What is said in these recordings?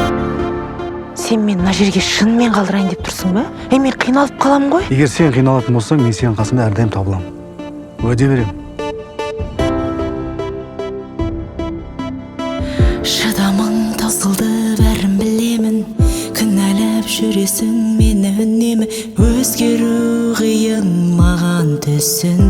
Сен мен мына жерге шынымен қалдырайын деп тұрсың ба? Мен қиналып қалам ғой. Егер сен қиналатын болсаң, мен сенің қасыңда әрдайым табылам. Уәде берем. Шыдамың таусылды, бәрін білемін. Кінәлап жүресің мені үнемі. Өзгеру қиын маған түсін.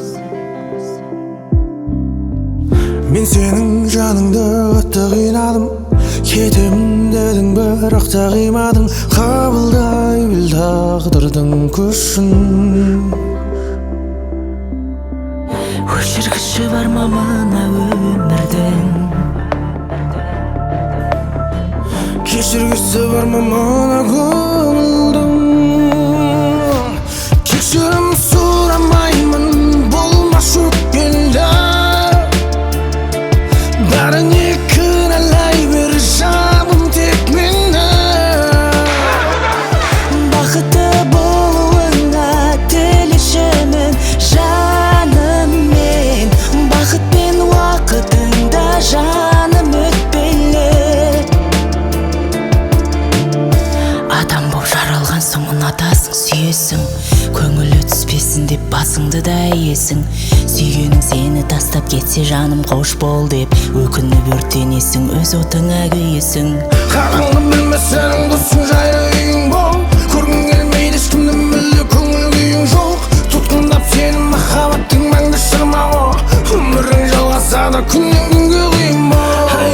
Мен сенің жаныңды қатты қинадым. Кетемін дедің, бірақ та қимадың. Қабылдай біл тағдырдың күшін. Өшіргіші бар ма мына өмірдің? Кешіргісі бар ма мына көңілдің? Кешірім сұрамаймын, болмас өткенді. Бәріне кінәлай бер жаным тек мені. Бақытты болуыңа тілешімін жаным мен. Бақыт пен уақытыңда жаным өтпелі. Адам боп жаралған соң ұнатасың, сүйесің. Көңілі түспесін деп басыңды да иесің. Сүйгенің сені тастап кетсе жаным қош бол деп өкініп өртенесің, өз отыңа күйесің. Қараңғы білмес сенің досың жайлы үйің бол. Көргің келмейді ешкімді мүлде көңіл күйің жоқ. Тұтқындап сені махаббаттың мәңгі шырмауы. Өмірің жалғасады күннен күнге қиын бол.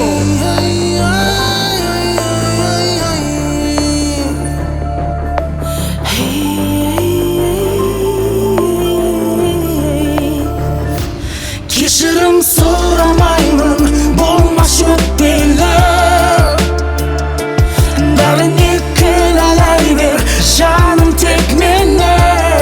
Кешірім сұрамаймын, болмас өтпелі. Бәріне кінәлай бер жаным тек мені.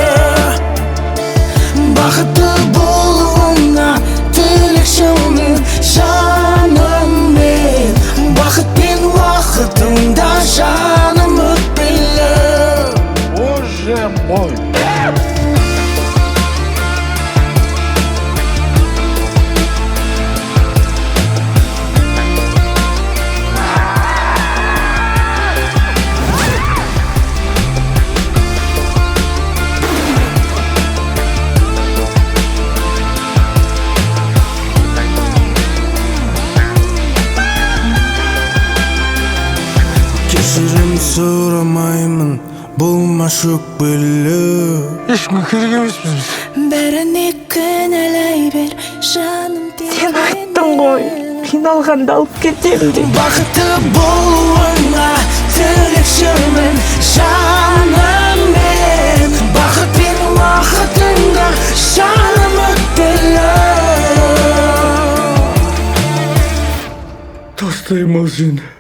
Бақытты болуыңа тілекшімін жаным мен. Бақыт пен уақытыңда жаным өтпелі. Боже мой! Кешірім сұрамаймын, болмас өкпелі. Ешкімге керек емеспіз біз. Бәріне кінәлай бер жаным тек мені. Сен айттың ғой, қиналғанда алып кетемін деп. Бақытты болуыңа тілекшімін жаным мен. Бақыт пен уақытыңда жаным өтпелі. Тастаймын сені.